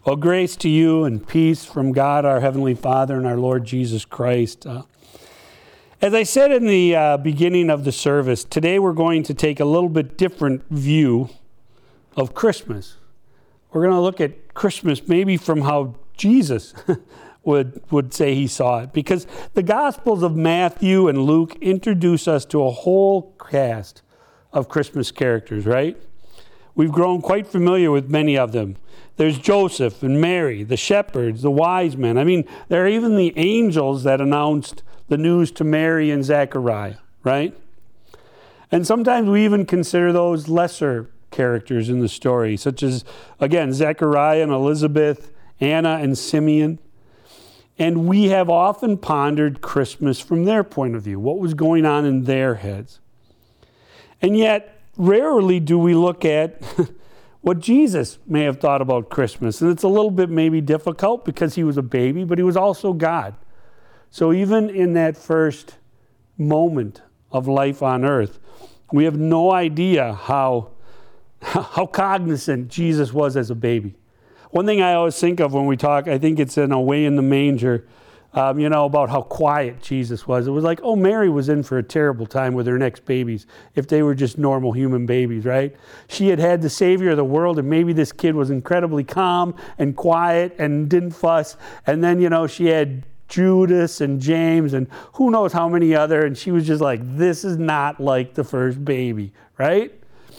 Well, grace to you and peace from God, our Heavenly Father, and our Lord Jesus Christ. As I said in the beginning of the service, today we're going to take a little bit different view of Christmas. We're going to look at Christmas maybe from how Jesus would say he saw it, because the Gospels of Matthew and Luke introduce us to a whole cast of Christmas characters, right? We've grown quite familiar with many of them. There's Joseph and Mary, the shepherds, the wise men. I mean, there are even the angels that announced the news to Mary and Zechariah, right? And sometimes we even consider those lesser characters in the story, such as, again, Zechariah and Elizabeth, Anna and Simeon. And we have often pondered Christmas from their point of view, what was going on in their heads. And yet, rarely do we look at what Jesus may have thought about Christmas. And it's a little bit maybe difficult because he was a baby, but he was also God. So even in that first moment of life on earth, we have no idea how cognizant Jesus was as a baby. One thing I always think of when we talk, I think it's in Away in the Manger, about how quiet Jesus was. It was like, oh, Mary was in for a terrible time with her next babies if they were just normal human babies, right? She had the Savior of the world, and maybe this kid was incredibly calm and quiet and didn't fuss. And then, she had Judas and James and who knows how many other, and she was just like, this is not like the first baby, right?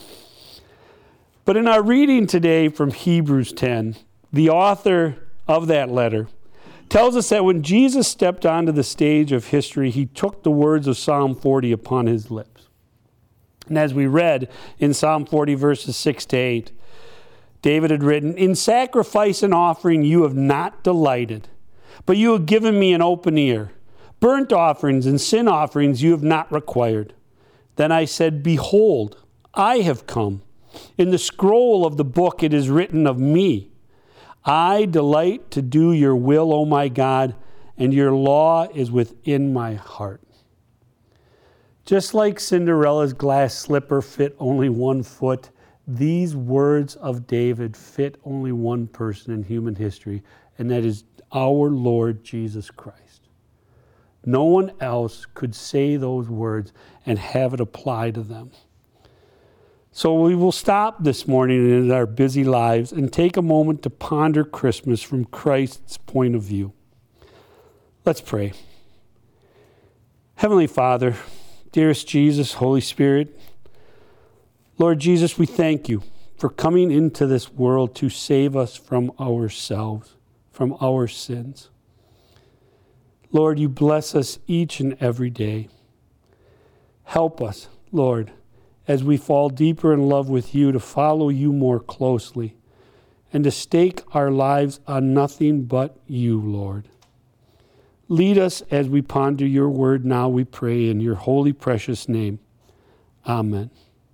But in our reading today from Hebrews 10, the author of that letter tells us that when Jesus stepped onto the stage of history, he took the words of Psalm 40 upon his lips. And as we read in Psalm 40, verses 6 to 8, David had written, "In sacrifice and offering you have not delighted, but you have given me an open ear. Burnt offerings and sin offerings you have not required. Then I said, Behold, I have come. In the scroll of the book it is written of me. I delight to do your will, O my God, and your law is within my heart." Just like Cinderella's glass slipper fit only one foot, these words of David fit only one person in human history, and that is our Lord Jesus Christ. No one else could say those words and have it apply to them. So we will stop this morning in our busy lives and take a moment to ponder Christmas from Christ's point of view. Let's pray. Heavenly Father, dearest Jesus, Holy Spirit, Lord Jesus, we thank you for coming into this world to save us from ourselves, from our sins. Lord, you bless us each and every day. Help us, Lord, as we fall deeper in love with you, to follow you more closely and to stake our lives on nothing but you, Lord. Lead us as we ponder your word now, we pray in your holy, precious name. Amen.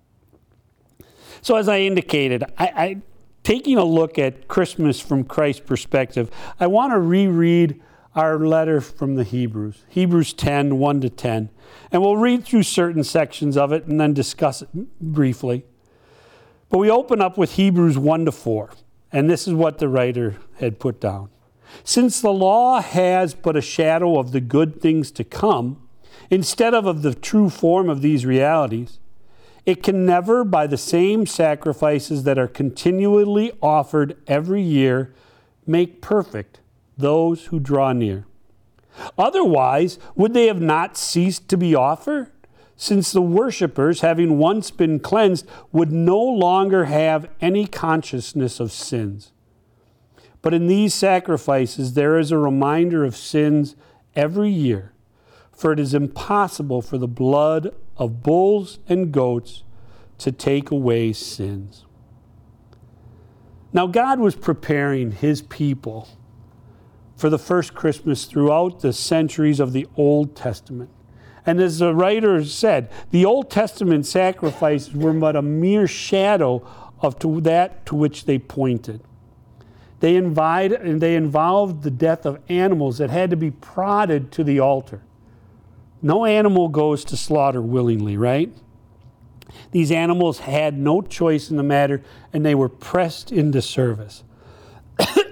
So as I indicated, I taking a look at Christmas from Christ's perspective, I want to reread our letter from the Hebrews, Hebrews 10, 1 to 10. And we'll read through certain sections of it and then discuss it briefly. But we open up with Hebrews 1 to 4. And this is what the writer had put down. "Since the law has but a shadow of the good things to come, instead of the true form of these realities, it can never, by the same sacrifices that are continually offered every year, make perfect those who draw near. Otherwise, would they have not ceased to be offered? Since the worshippers, having once been cleansed, would no longer have any consciousness of sins. But in these sacrifices there is a reminder of sins every year, for it is impossible for the blood of bulls and goats to take away sins." Now God was preparing his people for the first Christmas throughout the centuries of the Old Testament. And as the writer said, the Old Testament sacrifices were but a mere shadow of that to which they pointed. They involved the death of animals that had to be prodded to the altar. No animal goes to slaughter willingly, right? These animals had no choice in the matter, and they were pressed into service.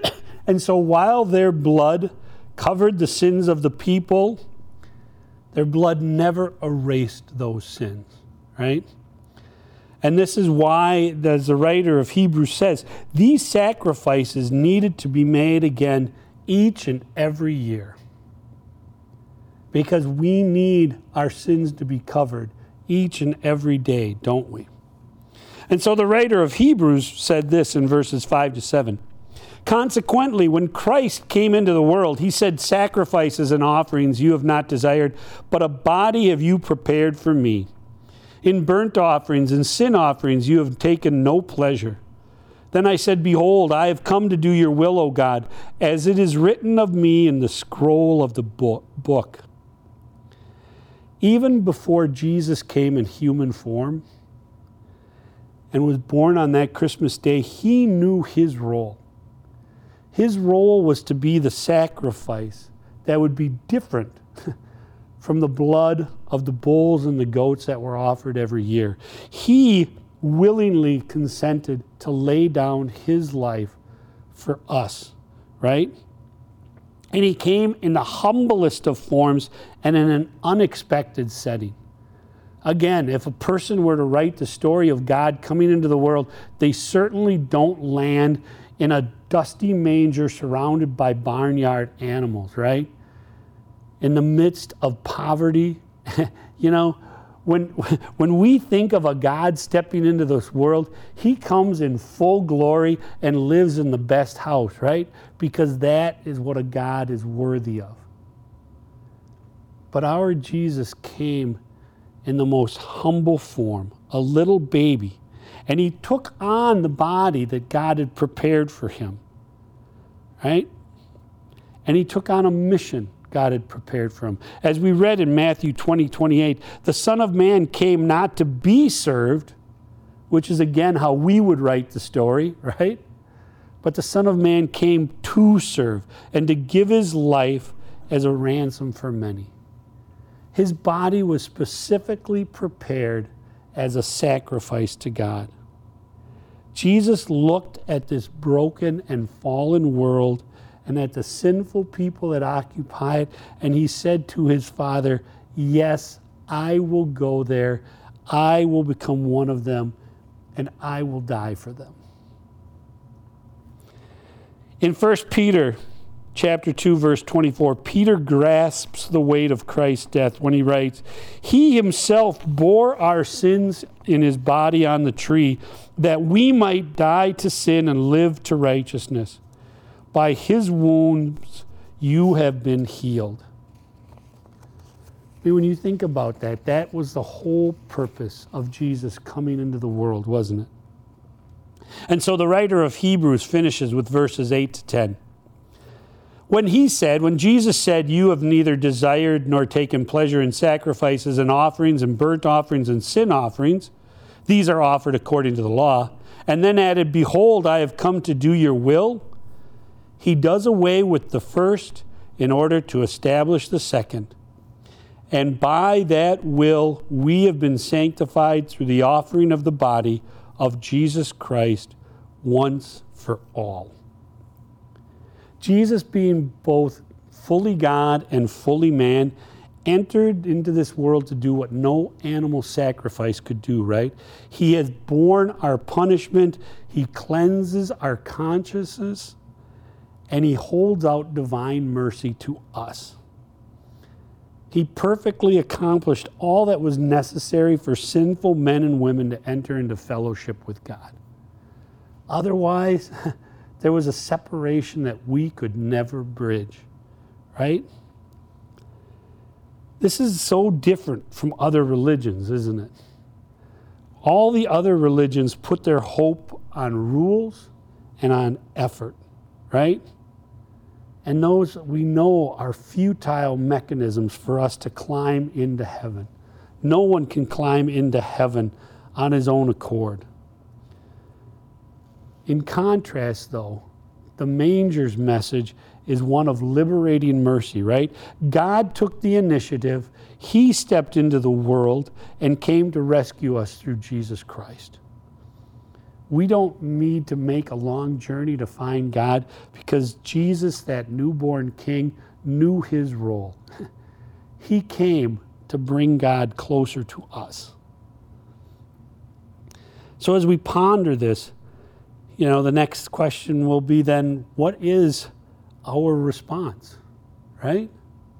And so while their blood covered the sins of the people, their blood never erased those sins, right? And this is why, as the writer of Hebrews says, these sacrifices needed to be made again each and every year. Because we need our sins to be covered each and every day, don't we? And so the writer of Hebrews said this in verses 5 to 7. Consequently, when Christ came into the world, he said, sacrifices and offerings you have not desired, but a body have you prepared for me. In burnt offerings and sin offerings you have taken no pleasure. Then I said, behold, I have come to do your will, O God, as it is written of me in the scroll of the book. Even before Jesus came in human form and was born on that Christmas day, he knew his role. His role was to be the sacrifice that would be different from the blood of the bulls and the goats that were offered every year. He willingly consented to lay down his life for us, right? And he came in the humblest of forms and in an unexpected setting. Again, if a person were to write the story of God coming into the world, they certainly don't land in a dusty manger surrounded by barnyard animals, right? In the midst of poverty. You know, when we think of a God stepping into this world, he comes in full glory and lives in the best house, right? Because that is what a God is worthy of. But our Jesus came in the most humble form, a little baby. And he took on the body that God had prepared for him, right? And he took on a mission God had prepared for him. As we read in Matthew 20:28, the Son of Man came not to be served, which is again how we would write the story, right? But the Son of Man came to serve and to give his life as a ransom for many. His body was specifically prepared as a sacrifice to God. Jesus looked at this broken and fallen world and at the sinful people that occupy it, and he said to his Father, yes, I will go there, I will become one of them, and I will die for them. In 1 Peter chapter 2, verse 24, Peter grasps the weight of Christ's death when he writes, he himself bore our sins in his body on the tree, that we might die to sin and live to righteousness. By his wounds you have been healed. I mean, when you think about that, that was the whole purpose of Jesus coming into the world, wasn't it? And so the writer of Hebrews finishes with verses 8 to 10. When Jesus said, you have neither desired nor taken pleasure in sacrifices and offerings and burnt offerings and sin offerings, these are offered according to the law, and then added, behold, I have come to do your will, he does away with the first in order to establish the second. And by that will we have been sanctified through the offering of the body of Jesus Christ once for all. Jesus, being both fully God and fully man, entered into this world to do what no animal sacrifice could do, right? He has borne our punishment, he cleanses our consciences, and he holds out divine mercy to us. He perfectly accomplished all that was necessary for sinful men and women to enter into fellowship with God. Otherwise, there was a separation that we could never bridge, right? This is so different from other religions, isn't it? All the other religions put their hope on rules and on effort, right? And those we know are futile mechanisms for us to climb into heaven. No one can climb into heaven on his own accord. In contrast, though, the manger's message is one of liberating mercy, right? God took the initiative. He stepped into the world and came to rescue us through Jesus Christ. We don't need to make a long journey to find God because Jesus, that newborn king, knew his role. He came to bring God closer to us. So as we ponder this, the next question will be then, what is our response, right?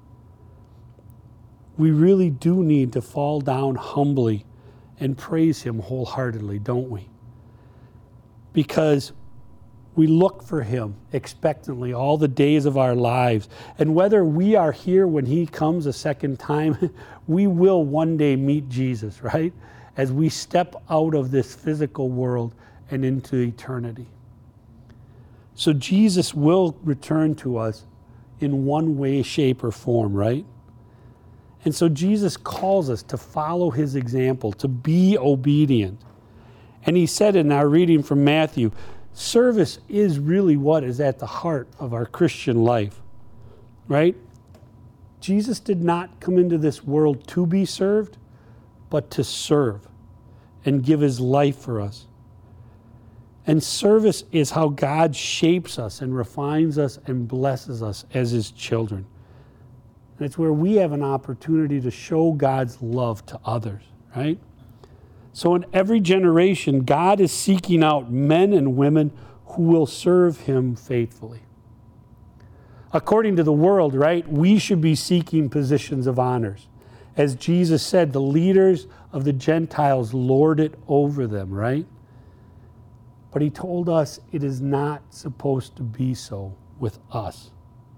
We really do need to fall down humbly and praise him wholeheartedly, don't we? Because we look for him expectantly all the days of our lives. And whether we are here when he comes a second time, we will one day meet Jesus, right? As we step out of this physical world and into eternity. So Jesus will return to us in one way, shape, or form, right? And so Jesus calls us to follow his example, to be obedient. And he said in our reading from Matthew, service is really what is at the heart of our Christian life, right? Jesus did not come into this world to be served, but to serve and give his life for us. And service is how God shapes us and refines us and blesses us as his children. And it's where we have an opportunity to show God's love to others, right? So in every generation, God is seeking out men and women who will serve him faithfully. According to the world, right, we should be seeking positions of honors. As Jesus said, the leaders of the Gentiles lord it over them, right? But he told us it is not supposed to be so with us.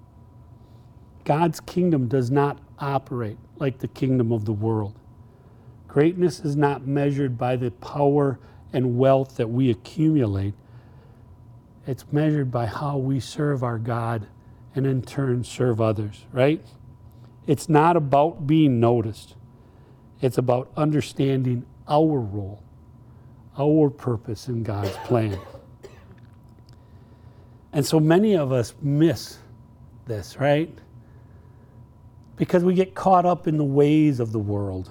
God's kingdom does not operate like the kingdom of the world. Greatness is not measured by the power and wealth that we accumulate. It's measured by how we serve our God and in turn serve others, right? It's not about being noticed. It's about understanding our role, our purpose in God's plan. And so many of us miss this, right? Because we get caught up in the ways of the world.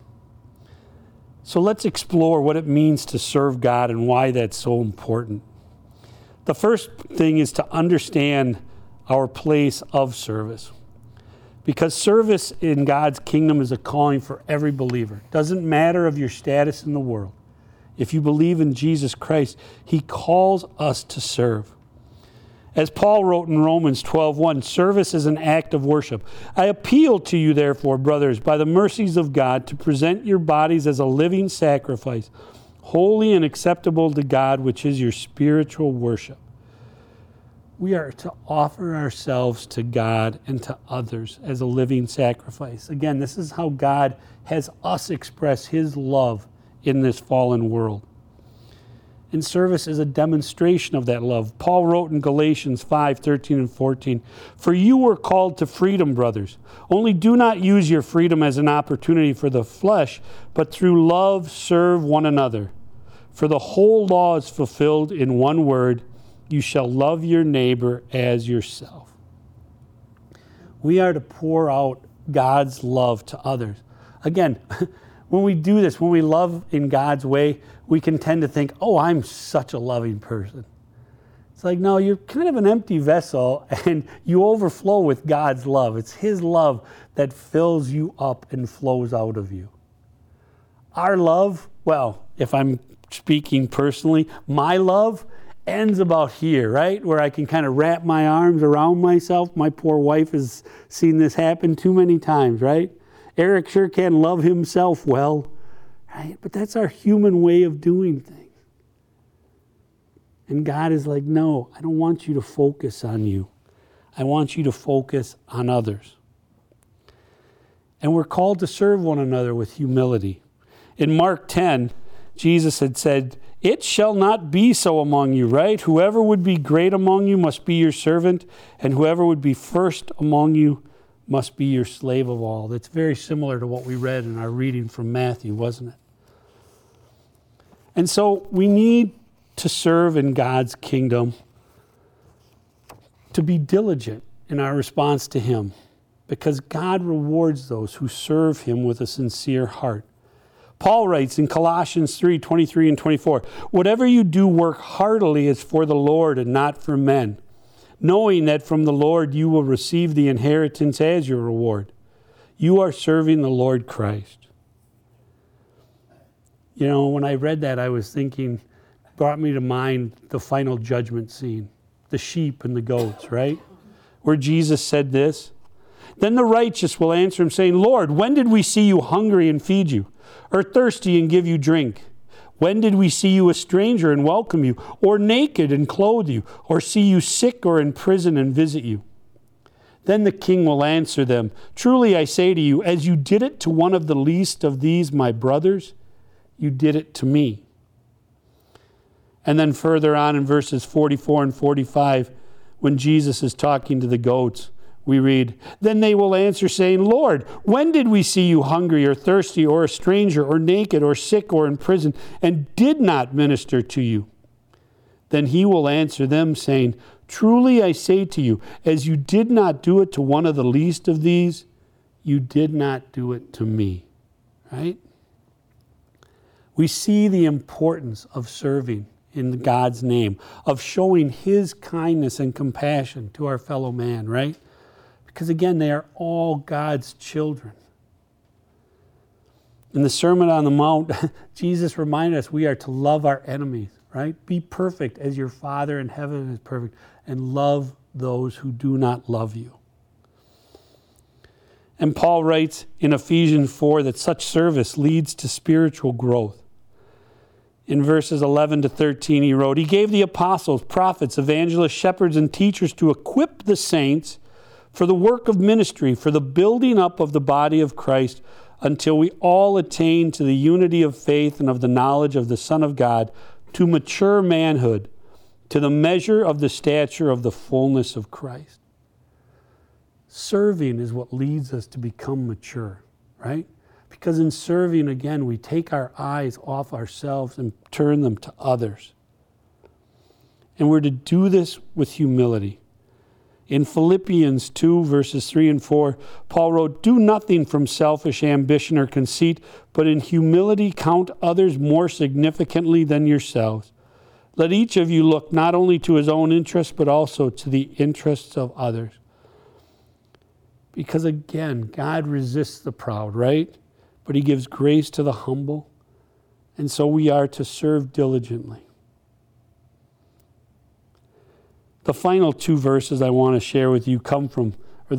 So let's explore what it means to serve God and why that's so important. The first thing is to understand our place of service. Because service in God's kingdom is a calling for every believer. It doesn't matter of your status in the world. If you believe in Jesus Christ, he calls us to serve. As Paul wrote in Romans 12:1, service is an act of worship. I appeal to you, therefore, brothers, by the mercies of God, to present your bodies as a living sacrifice, holy and acceptable to God, which is your spiritual worship. We are to offer ourselves to God and to others as a living sacrifice. Again, this is how God has us express his love in this fallen world. And service is a demonstration of that love. Paul wrote in Galatians 5:13 and 14, "For you were called to freedom, brothers. Only do not use your freedom as an opportunity for the flesh, but through love serve one another. For the whole law is fulfilled in one word, you shall love your neighbor as yourself." We are to pour out God's love to others. Again, when we do this, when we love in God's way, we can tend to think, oh, I'm such a loving person. It's like, no, you're kind of an empty vessel and you overflow with God's love. It's his love that fills you up and flows out of you. Our love, well, if I'm speaking personally, my love ends about here, right? Where I can kind of wrap my arms around myself. My poor wife has seen this happen too many times, right? Eric sure can love himself well, right? But that's our human way of doing things. And God is like, no, I don't want you to focus on you. I want you to focus on others. And we're called to serve one another with humility. In Mark 10, Jesus had said, "It shall not be so among you," right? "Whoever would be great among you must be your servant, and whoever would be first among you must be your slave of all." That's very similar to what we read in our reading from Matthew, wasn't it? And so we need to serve in God's kingdom, to be diligent in our response to him, because God rewards those who serve him with a sincere heart. Paul writes in Colossians 3:23 and 24, "Whatever you do, work heartily as for the Lord and not for men, knowing that from the Lord you will receive the inheritance as your reward. You are serving the Lord Christ." You know, when I read that, I was thinking, brought me to mind the final judgment scene, the sheep and the goats, right? Where Jesus said this, "Then the righteous will answer him, saying, Lord, when did we see you hungry and feed you, or thirsty and give you drink? When did we see you a stranger and welcome you, or naked and clothe you, or see you sick or in prison and visit you?" Then the king will answer them, "Truly I say to you, as you did it to one of the least of these my brothers, you did it to me." And then further on in verses 44 and 45, when Jesus is talking to the goats, we read, "Then they will answer, saying, Lord, when did we see you hungry or thirsty or a stranger or naked or sick or in prison and did not minister to you?" Then he will answer them, saying, "Truly I say to you, as you did not do it to one of the least of these, you did not do it to me." Right? We see the importance of serving in God's name, of showing his kindness and compassion to our fellow man, right? Because again, they are all God's children. In the Sermon on the Mount, Jesus reminded us we are to love our enemies, right? Be perfect as your Father in heaven is perfect, and love those who do not love you. And Paul writes in Ephesians 4 that such service leads to spiritual growth. In verses 11 to 13, he wrote, "He gave the apostles, prophets, evangelists, shepherds, and teachers to equip the saints for the work of ministry, for the building up of the body of Christ, until we all attain to the unity of faith and of the knowledge of the Son of God, to mature manhood, to the measure of the stature of the fullness of Christ." Serving is what leads us to become mature, right? Because in serving, again, we take our eyes off ourselves and turn them to others. And we're to do this with humility. In Philippians 2, verses 3 and 4, Paul wrote, "Do nothing from selfish ambition or conceit, but in humility count others more significantly than yourselves. Let each of you look not only to his own interests, but also to the interests of others." Because again, God resists the proud, right? But he gives grace to the humble. And so we are to serve diligently. The final two verses I want to share with you come from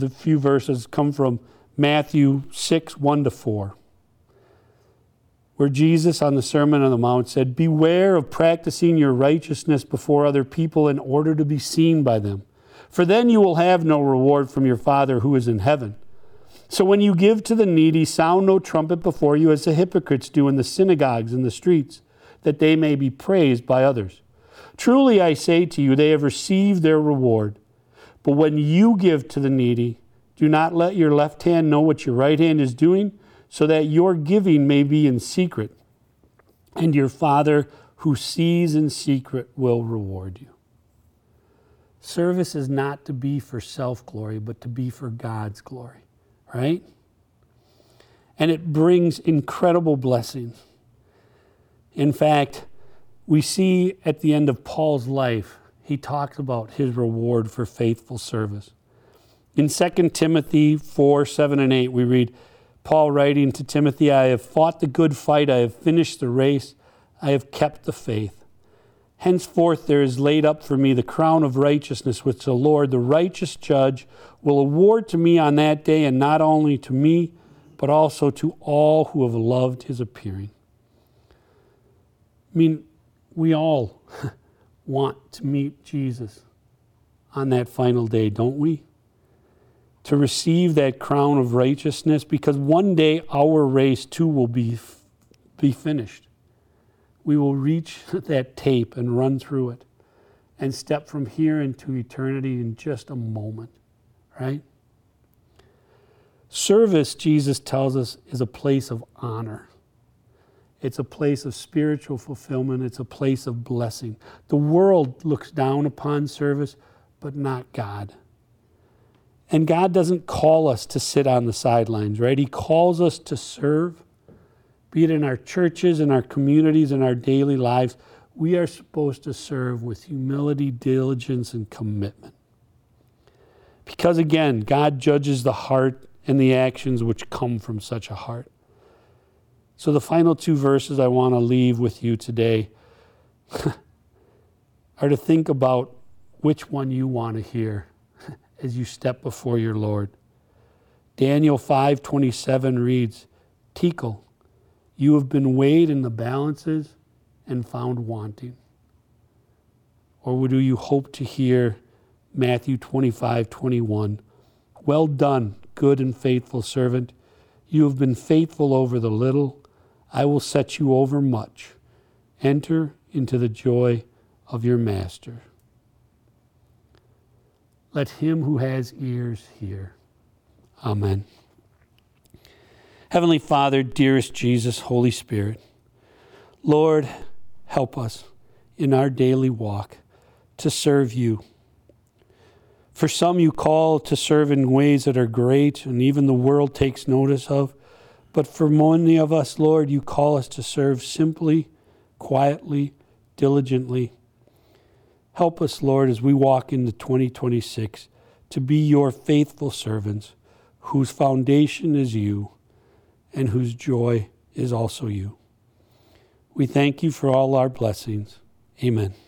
Matthew 6, 1 to 4, where Jesus on the Sermon on the Mount said, "Beware of practicing your righteousness before other people in order to be seen by them, for then you will have no reward from your Father who is in heaven. So when you give to the needy, sound no trumpet before you as the hypocrites do in the synagogues and the streets, that they may be praised by others. Truly I say to you, they have received their reward. But when you give to the needy, do not let your left hand know what your right hand is doing, so that your giving may be in secret, and your Father who sees in secret will reward you." Service is not to be for self-glory, but to be for God's glory. Right? And it brings incredible blessings. In fact, we see at the end of Paul's life, he talks about his reward for faithful service. In 2 Timothy 4, 7 and 8, we read, Paul writing to Timothy, "I have fought the good fight, I have finished the race, I have kept the faith. Henceforth there is laid up for me the crown of righteousness, which the Lord, the righteous judge, will award to me on that day, and not only to me, but also to all who have loved his appearing." I mean, we all want to meet Jesus on that final day, don't we? To receive that crown of righteousness, because one day our race too will be finished. We will reach that tape and run through it and step from here into eternity in just a moment, right? Service, Jesus tells us, is a place of honor. It's a place of spiritual fulfillment. It's a place of blessing. The world looks down upon service, but not God. And God doesn't call us to sit on the sidelines, right? He calls us to serve, be it in our churches, in our communities, in our daily lives, we are supposed to serve with humility, diligence, and commitment. Because again, God judges the heart and the actions which come from such a heart. So the final two verses I want to leave with you today are to think about which one you want to hear as you step before your Lord. Daniel 5:27 reads, Tekel, you have been weighed in the balances and found wanting. Or do you hope to hear Matthew 25:21, well done, good and faithful servant. You have been faithful over the little. I will set you over much. Enter into the joy of your master. Let him who has ears hear. Amen. Heavenly Father, dearest Jesus, Holy Spirit, Lord, help us in our daily walk to serve you. For some you call to serve in ways that are great and even the world takes notice of. But for many of us, Lord, you call us to serve simply, quietly, diligently. Help us, Lord, as we walk into 2026 to be your faithful servants whose foundation is you and whose joy is also you. We thank you for all our blessings. Amen.